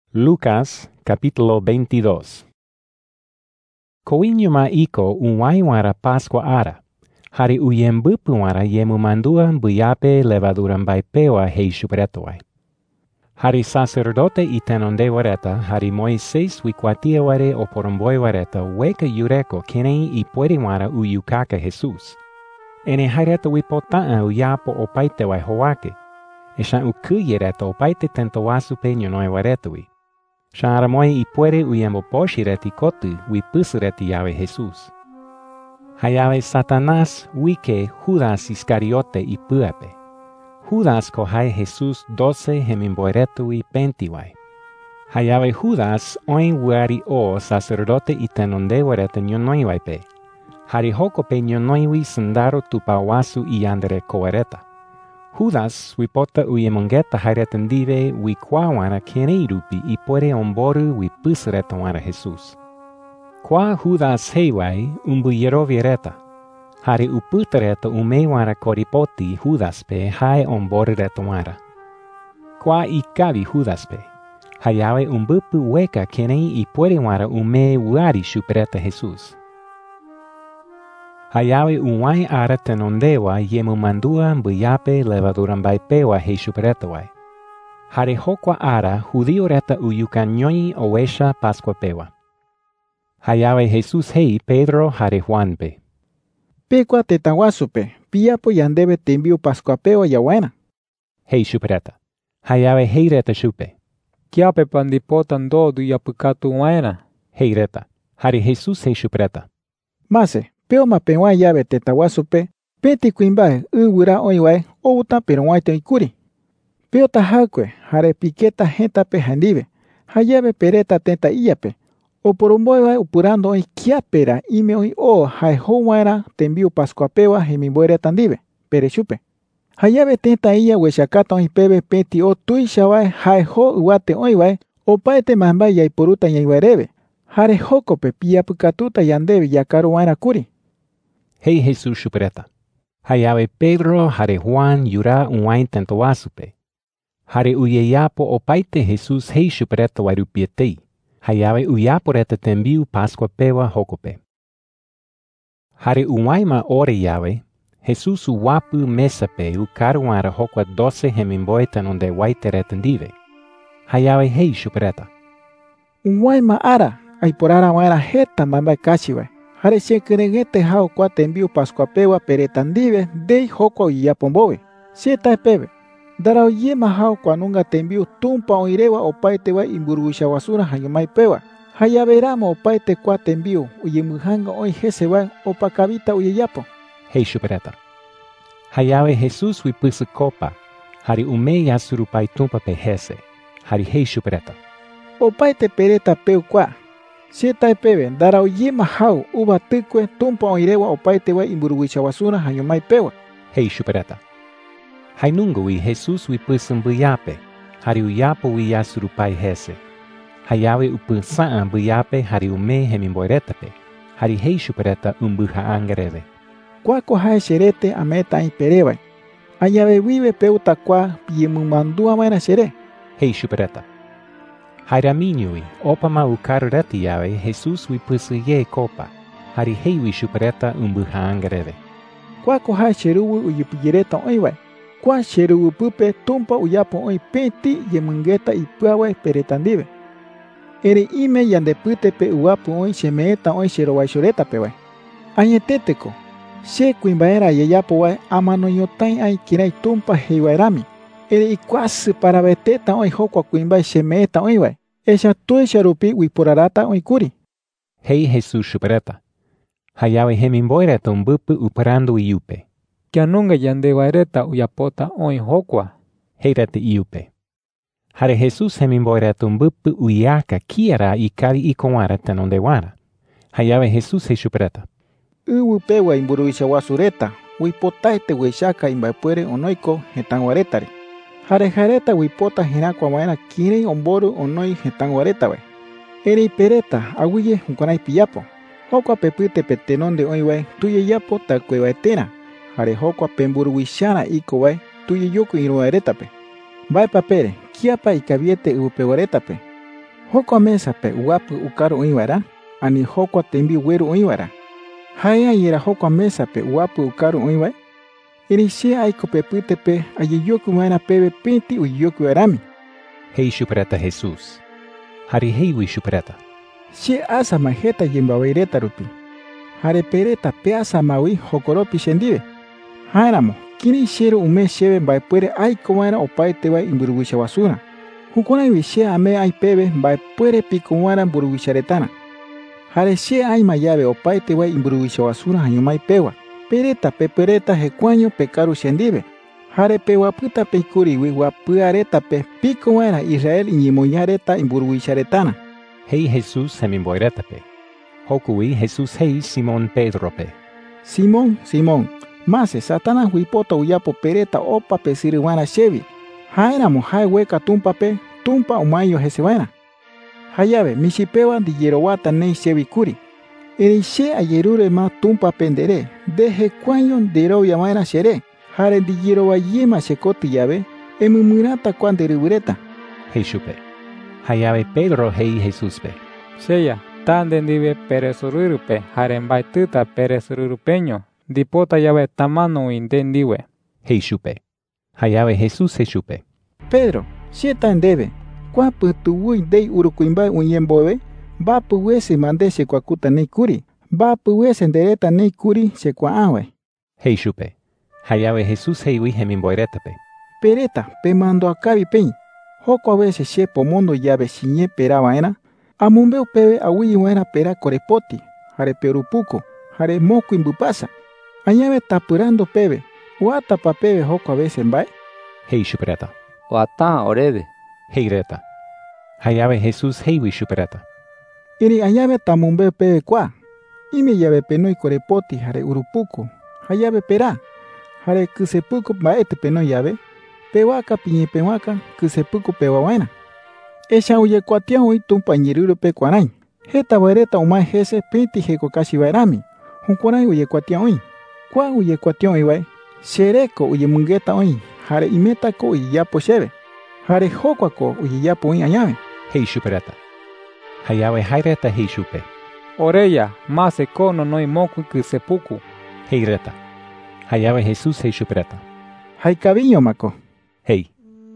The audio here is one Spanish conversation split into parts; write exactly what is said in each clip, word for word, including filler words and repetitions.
Lucas capítulo veintidós. Koinyuma iko unwaiwara Pascua ara. Hari uyembupuara yemu mandua buyape levaduran baipewa hei shupretoai. Hari sacerdote itenonde wareta, hari Moisés wikuatia ware o poromboy wareta, weka yureko kenei i puede wara uyukaka Jesus. Ene hareta wipotaa uyapo opaite wai hoake. Esha ukuyereta opaite tentowasu pe nyonoi waretui. Sharamoy i puede uyembo poshireti kotu wipusireti yawe Jesus. Hayawe Satanás wike Judas Iscariote i puape. Judas kohai Jesus doce hemimboiretui pentiwai. Hayawe Judas oin wari o sacerdote itenonde wareta nyonoiwaipe. Hari hokope nyonoiwi sandaro tupawasu i yandere koareta. Judas wipota uyemongeta haretendive wikwawana keneirupi i puede omboru wipusireta wara Jesus. Kwa Judas heiwai umbuyero vireta. Hari uputereta umeiwara koripoti Judas pe hai omborireta wara. Kwa ikavi Judas pe. Hayawe umbupu weka kenei i puede wara ume wari shupereta Jesus. Hayawe unwai ara tenondewa yemu mandua mbuyape levaduran baipewa hei shuperetawai. Hari hokwa ara judío reta uyukanyoi oesha Pascua pewa. Hayawe Jesus hei Pedro hari Juan pe. Pekwa tetawasupe, piapo yandebe tembiu Pascua pewa yawaena. Hei shupereta. Hayawe hei reta shupe. Kiape pandipotan dodu yapukatu waena. Hei reta. Hari Jesus hei shupereta. Mase, peo mapenwa yabe tetawasupe, peti kuimbae uwura oiwae outa peronwaite ikuri. Peo tahakwe, hare piqueta hentape handive, hayabe pereta tenta iyape. O poromboiwae upurando oi kiapera ime oi o hai howaera tembiu Pascua pewa hemimboire tandive, pere chupe. Hayabe tenta iya weshakata oi pebe peti o tuishawae hai ho uwate oiwae, o paete mambai yaiporuta yaiwarebe. Hare hokope piapukatuta yandebe yakaru waena kuri. Hei Jesus shupereta. Hayawe Pedro hare Juan yura unwain tentoasupe. Hare uyeyapo opaite Jesus hei shupereta wairupietei. Hayawe uyaporeta tembiu Pascua pewa hokope. Hare unwaima ore yawe, Jesus uwapu mesape ukaruara hokwa doce hemimboetan onde waiteretendive. Hayawe hei shupereta. Unwaima ara, aiporara waera heta mamba kashiwe. Hare shekerengete hao kwa tembiu Pascua pewa peretandive dei hokwa uyapombowe. Sieta pebe. Darao yema hao kwa nunga tembiu tumpa oirewa opaite wa imburuisha wasura hayomai pewa. Hayaberama opaite kwa tembiu uyemuhanga oi hesewa opakabita uyeyapo. Hei shupereta. Hayawe Jesus wipusu kopa. Hari ume yasurupai tumpa pe hese. Hari hei shupereta. Opaite pereta peu kwa. Sieta pebe. Darao yema hao uba tukwe tumpa oirewa opaite wa imburuisha wasura hayomai pewa. Hei shupereta. Hainungo wi Jesus wipusum buyape, hari uyapo wi yasurupai hese. Hayawe upusaan buyape hari ume hemimboiretape, hari hei shupereta umbuha angereve. Kwako hae sherete ameta imperewa. Ayawe wiwe peuta kwa piemumandua maena shere. Hei shupereta. Hairaminui, opama ukarureti yawe Jesus wipusu ye kopa, hari hei wi shupereta umbuha angereve. Kwako hae sheruwu uyupiyereta oiwa. Kwa sheru pupe tumpa uyapo oi peti yemungeta ipuawe peretandive. Ere ime yandepute pe uapu oi shemeeta oi sherowai shoreta pewe. Añeteteko. She kuimbaera yayapo wae amano yotain ai kirai tumpa heiwairami. Ere ikuasu para beteta oi hokwa kuimbai shemeeta oi wae. Esha tue sharupi wiporarata oi kuri. Hei Jesus shupereta. Hayawe hemimboireta umbupu uparando iupe. Kianunga yande waireta uyapota oi hokwa. Heirete iupe. Hare Jesus hemimboireta umbupu uyaka kiera ikari ikonwara tenonde wara. Hayawe Jesus he shupereta. Uwu pewa imburuisha wasureta. Wipotaite weshaka imbapuere onoiko hetanwaretari. Hare hareta wipota hinakwa waena kiri omboru onoi hetanwareta we. Ere pereta aguye unkonai piyapo. Hokwa pepute petenonde oiwe tuye yapo takwe waetena. Hare hokwa pemburuishana iko wae tuye yoku iruaretape. Vai papere, kiapa ikaviete upewaretape. Hokua mesa pe uapu ukaru uiwara, ani hokua tembi weru uiwara. Haya yera hokua mesa pe uapu ukaru uiwai. Iri she aiko pe pute pe ayeyoku maena pebe penti uyoku arami. Hei shupreta Jesús. Hari heiwi shupreta. She asa majeta yembawaireta rupi. Hare pereta pe asa maui hokoropi shendive. Hairamo, kini shero ume shebe mbae puere aiko maena opaite wa imburuguisha wasura. Hukuna iwi she ame ai pebe mbae puere piko maena mburuguisharetana. Hare she ai mayabe opaite wa imburuguisha wasura hanyumai pewa. Pereta pe pereta hekuaño pekaru shendive. Hare pe waputa pe ikuriwi wapuareta pe piko maena Israel iñimoyareta imburuguisharetana. Hei Jesús hemimboireta pe. Hokui Jesús hei Simón Pedro pe. Simón, Simón, mase satana huipota uyapo pereta opa pe siriwana shevi. Haeramo hae hueca tumpa pe, tumpa umayo jesewana. Hayabe, mishipewa di yerowata nei shevi kuri. Erishe ayerure ma tumpa pendere, deje cuañon de ro yamaera shere. Hare di yerowa yema shekoti yabe, emumurata cuanderibureta. Hei shupe. Hayabe Pedro hei Jesús pe. Sheya, tan dendive peresururupe, harembai tuta peresururupeño, dipota yabe tamano intendiwe. Hei shupe. Hayabe Jesús he shupe. Pedro, sheta endebe, kwa putuwi dei urukuimbai unyembobe, ba puwese mande shekwakuta nei kuri, ba puwese ndereta nei kuri shekwa awe. Hei shupe. Hayabe Jesús heiwi hemimboireta pe. Pereta, pe mando akabi peñ. Hoko a veces she pomondo yabe shiñe pera vaena, amumbeu pebe awi vaena pera corepoti, hare perupuco, hare moco imbupasa. Añabe tapurando pebe, uata pa pebe hoko a veces mbae. Hei shupreta. Wata orede. Hei reta. Hayabe Jesús heiwi shupreta. Iri añabe tamumbeu pebe kwa. Ime yabe penoi corepoti hare urupuco, hayabe pera, hare kusepuco baete penoi yabe. Pewaka piñe pewaka kusepuku pewawaina. Esha uye kuatian ui tumpa nyiruru pe kuanain. Heta bareta umai hese pinti heko kashi bairami. Hunkuanai uye kuatian ui. Kwa uye kuatian ui bai. Shereko uye mungeta ui. Hare imeta ko uye yapo shebe. Hare hokwa ko uye yapo ui añame. Hei shupereta. Hayawe haireta hei shupe. Oreya, mase kono no imoku kusepuku. Hei reta. Hayawe Jesús hei shupereta. Hai kabiño mako. Hei.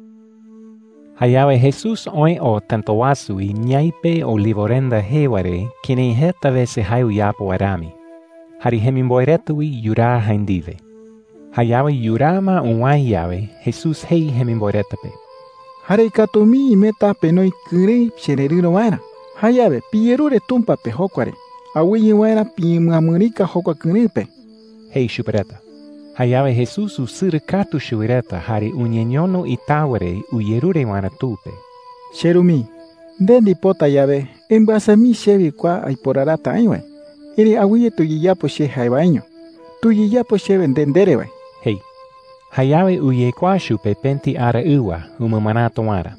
Hayawe Jesús oi o tantowasu i nyaipe o livorenda heware kine heta vese hayu yapo arami. Hari hemimboiretui yura haindive. Hayawe yurama unwai yawe Jesús hei hemimboiretape. Hare katomi imeta penoi kure shererino waina. Hayawe pierure tumpa pe hokware. Awi waina pimuamurika hokwa kunepe. Hei shupereta. Hayawe Jesús usir katu shuireta hari unyenyono itaware uyerure wana tupe. Sherumi, dendi pota yabe, embasami shevi kwa aiporarata aiwe. Iri awiye tuyiyapo she haibaño. Tuyiyapo sheve denderewe. Hei. Hayawe uye kwa shupe penti ara uwa umamanato wara.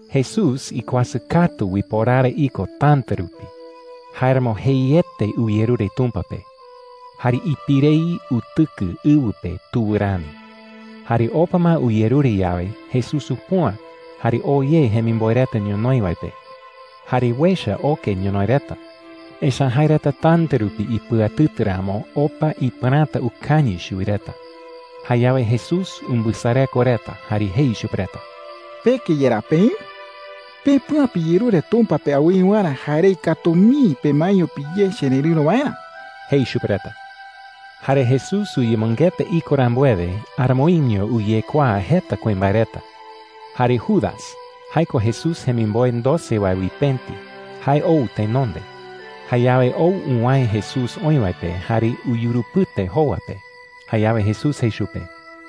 Jesús i kwasa katu wiporare iko tanterupi. Hairamo heiete uyerure tumpape. Hari ipirei utuku uwupe tuurami. Hari opama uyeruri yawe, Jesús upua, hari oye hemimboireta nyonoiwaipe. Hari wesha oke nyonoireta. Esha haireta tanterupi ipuatutramo opa ipanata ukani shuireta. Hayawe Jesús umbusare koreta, hari hei shupreta. Peke yera pein? Pe pua piyerure tumpa pe awiwara harei katomi pe mayo piye shenirino vaina. Hei shupreta. Hare Jesús uye mongete ikorambueve, armoinyo uye kwa heta kuembareta. Hare Judas, haiko Jesús hemimboen doce wa wipenti, hai ou te nonde. Hayawe ou unwai Jesús oiwaipe, hare uyurupute hoape. Hayawe Jesús heishupe.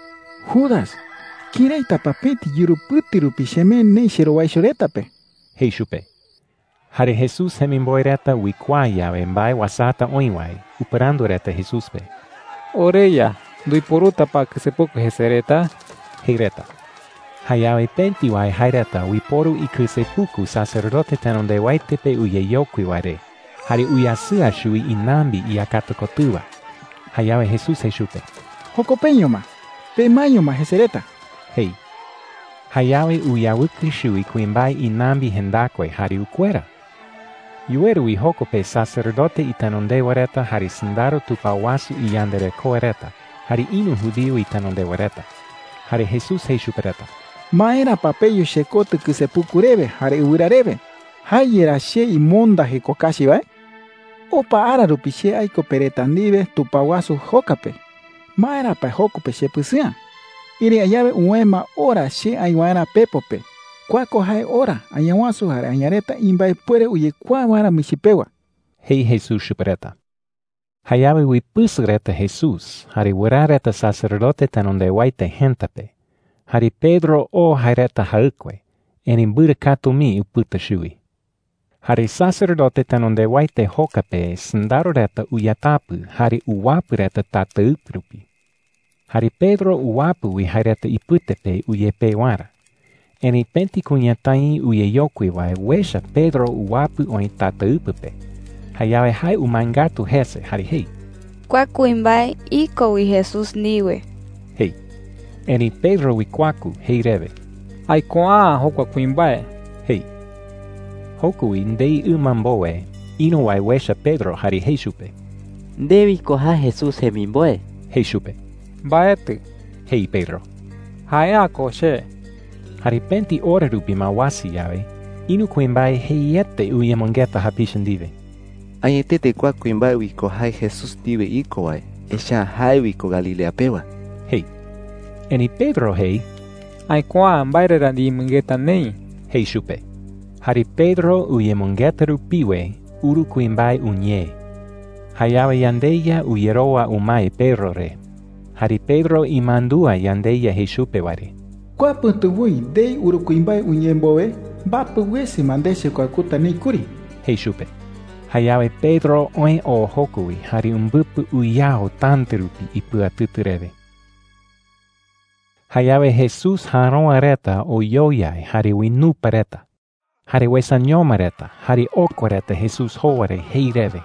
Judas, kirei tapapeti yuruputi rupi shemen ne shirowai shoretape. Heishupe. Hare Jesús hemimboireta wikwa yawe mbai wasata oiwai, uperando reta Jesús pe. Oreya, duiporuta pa kusepuku hesereta. Heireta. Hayawe penti wai haireta wiporu i kusepuku sacerdote tenonde waitepe uyeyokui ware. Hare uyasua shui inambi i akatokotua. Hayawe Jesús heishupe. Hokopeño ma, pe maño ma hesereta. Hei. Hayawe uyawiki shui kuimbai inambi hendakwe hari ukwera. Yueru ihokope sacerdote itanondewareta hari sindaro tupawasu iyandere koereta. Hari inu judío itanondewareta. Hari Jesús heishupereta. Maera papeyo shekote que se pukurebe, hare urarebe. Hayera she imonda hekokashi vai. Opa ara rupishe aiko peretandive tupawasu hokape. Maera pa hokope shepusia. Iri ayabe uema ora she ayuara pepope. Kwako hai ora ayawasu hare anyareta imbai puere uye kwa wara mishipewa. Hei Jesús shupereta. Hayawe wipusugreta Jesús, hari wirareta sacerdote tanondewaite gentape. Hari Pedro o haireta haukwe, en imbura katumi uputa shui. Hari sacerdote tanondewaite hokape sandaroreta uyatapu, hari uwapureta tata uprupi. Hari Pedro uwapu wi haireta iputepe uyepe wara. En i penti kunyatai uyeyokwi wai wesha Pedro uwapu oin tata upupe. Hayawe hai umangatu hese hari hei. Kwakuimbai iko wi Jesús niwe. Hei. Eni Pedro wi kwaku hei reve. Ai koa hokwa kuimbae. Hei. Hoku wi ndei umamboe. Ino wai wesha Pedro hari hei shupe. Ndewi koha Jesús hemimboe. Hei shupe. Baetu. Hei Pedro. Haya koshe. Hari penti ore rupi mawasi yawe. Inu kuimbai hei yete uyemongeta hapishandive. Ayetete kwa kuimbai wiko hai Jesús diwe iko wai. Esha hai wiko Galilea pewa. Hei. Eni Pedro hei. Ai koa mbaire randi mungeta nei. Hei shupe. Hari Pedro uyemongeta rupiwe. Uru kuimbai unye. Hayawe yandeya uyeroa umai Pedro re. Hari Pedro imandua yandeya hei shupe wari. Kwa puntubui dei urukuimbai unyemboe. Bapu wesi mandeshe kwa kuta ni kuri. Hei shupe. Hayawe Pedro oin o hokui hari umbupu uyao tanterupi ipua tutureve. Hayawe Jesús haron areta o yoyai hari winu pareta. Hari wesanyo mareta, hari okoreta Jesús hoare heireve.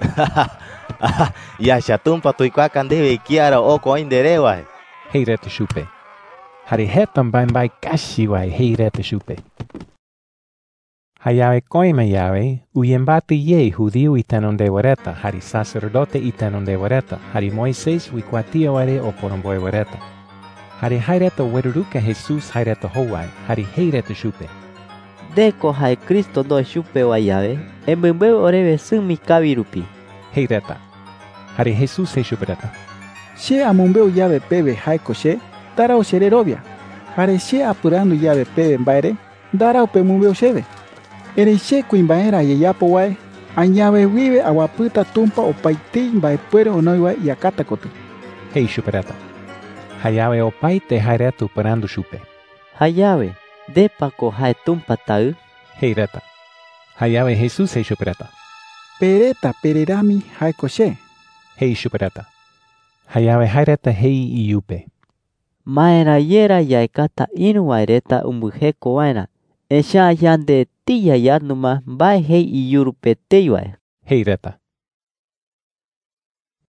Ya shatumpa tuikwa kandeve kiara oko inderewai. Heireta shupe. Hari hetam bambai kashiwai heireta shupe. Hayawe koime yawe, uyembati ye judío itanondewareta, hari sacerdote itanondewareta, hari Moisés wikuatia ware o poromboe wareta. Hari haireta weruruka Jesús haireta howai, hari heireta shupe. Deko hai Cristo do shupe wayawe, embembe orebe sumi kavirupi. Heireta. Hari Jesús he shupereta. She amumbeu yabe pebe haiko she, darao shererobia. Hare she apurando yabe pebe mbaire, darao pemumbeu shebe. Ere she kuimbaera yeyapo wae, anyabe wibe awaputa tumpa o paiti mbae puere onoiwa yakata kotu. Hei shupereta. Hayawe o paite hairetu parando shupe. Hayawe, depa ko hai tumpa tau. Heireta. Hayawe Jesús he shupereta. Pereta pererami haiko she. Hei shupereta. Hayawe haireta hei iyupe. Maera yera yaikata inu waireta umbujeko waina. Esha yande tiya yarnuma bai hei iyurupe teyuai. Heireta.